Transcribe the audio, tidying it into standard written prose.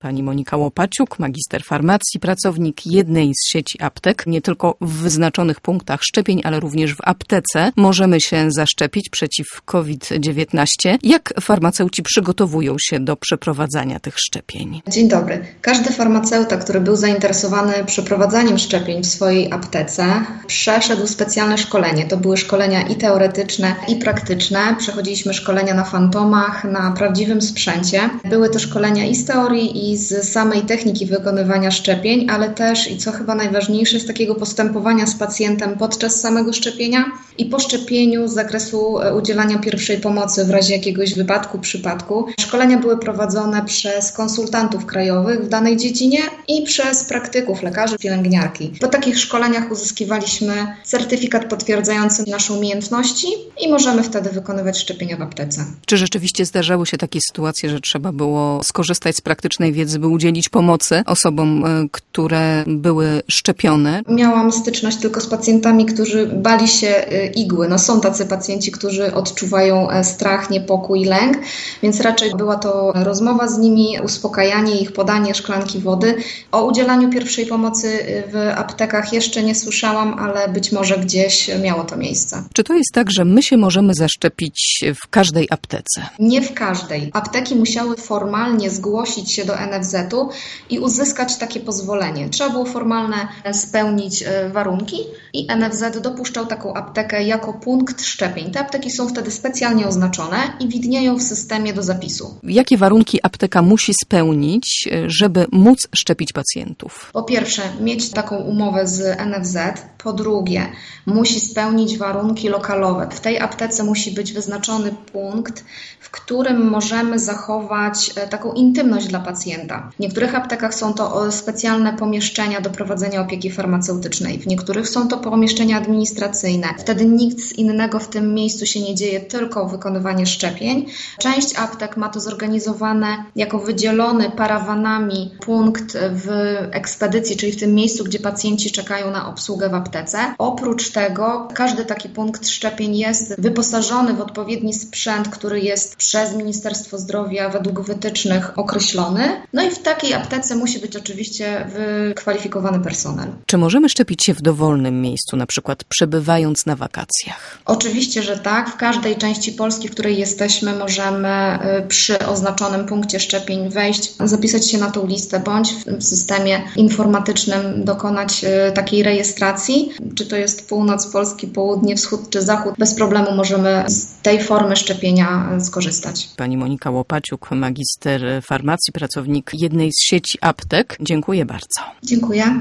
Pani Monika Łopaciuk, magister farmacji, pracownik jednej z sieci aptek. Nie tylko w wyznaczonych punktach szczepień, ale również w aptece możemy się zaszczepić przeciw COVID-19. Jak farmaceuci przygotowują się do przeprowadzania tych szczepień? Dzień dobry. Każdy farmaceuta, który był zainteresowany przeprowadzaniem szczepień w swojej aptece, przeszedł specjalne szkolenie. To były szkolenia i teoretyczne, i praktyczne. Przechodziliśmy szkolenia na fantomach, na prawdziwym sprzęcie. Były to szkolenia i z teorii, i z samej techniki wykonywania szczepień, ale też, i co chyba najważniejsze, z takiego postępowania z pacjentem podczas samego szczepienia i po szczepieniu z zakresu udzielania pierwszej pomocy w razie jakiegoś wypadku, przypadku. Szkolenia były prowadzone przez konsultantów krajowych w danej dziedzinie i przez praktyków, lekarzy, pielęgniarki. Po takich szkoleniach uzyskiwaliśmy certyfikat potwierdzający nasze umiejętności i możemy wtedy wykonywać szczepienia w aptece. Czy rzeczywiście zdarzały się takie sytuacje, że trzeba było skorzystać z praktycznej wiedzy, by udzielić pomocy osobom, które były szczepione? Miałam styczność tylko z pacjentami, którzy bali się igły. Są tacy pacjenci, którzy odczuwają strach, niepokój, lęk, więc raczej była to rozmowa z nimi, uspokajanie ich, podanie szklanki wody. O udzielaniu pierwszej pomocy w aptekach jeszcze nie słyszałam, ale być może gdzieś miało to miejsce. Czy to jest tak, że my się możemy zaszczepić w każdej aptece? Nie w każdej. Apteki musiały formalnie zgłosić się do NFZ-u i uzyskać takie pozwolenie. Trzeba było formalnie spełnić warunki i NFZ dopuszczał taką aptekę jako punkt szczepień. Te apteki są wtedy specjalnie oznaczone i widnieją w systemie do zapisu. Jakie warunki apteka musi spełnić, żeby móc szczepić pacjentów? Po pierwsze, mieć taką umowę z NFZ. Po drugie, musi spełnić warunki lokalowe. W tej aptece musi być wyznaczony punkt, w którym możemy zachować taką intymność dla pacjenta. W niektórych aptekach są to specjalne pomieszczenia do prowadzenia opieki farmaceutycznej, w niektórych są to pomieszczenia administracyjne. Wtedy nic innego w tym miejscu się nie dzieje, tylko wykonywanie szczepień. Część aptek ma to zorganizowane jako wydzielony parawanami punkt w ekspedycji, czyli w tym miejscu, gdzie pacjenci czekają na obsługę w aptece. Oprócz tego każdy taki punkt szczepień jest wyposażony w odpowiedni sprzęt, który jest przez Ministerstwo Zdrowia według wytycznych określony. No i w takiej aptece musi być oczywiście wykwalifikowany personel. Czy możemy szczepić się w dowolnym miejscu, na przykład przebywając na wakacjach? Oczywiście, że tak. W każdej części Polski, w której jesteśmy, możemy przy oznaczonym punkcie szczepień wejść, zapisać się na tą listę, bądź w systemie informatycznym dokonać takiej rejestracji. Czy to jest północ Polski, południe, wschód czy zachód, bez problemu możemy z tej formy szczepienia skorzystać. Pani Monika Łopaciuk, magister farmacji, pracownik jednej z sieci aptek. Dziękuję bardzo. Dziękuję.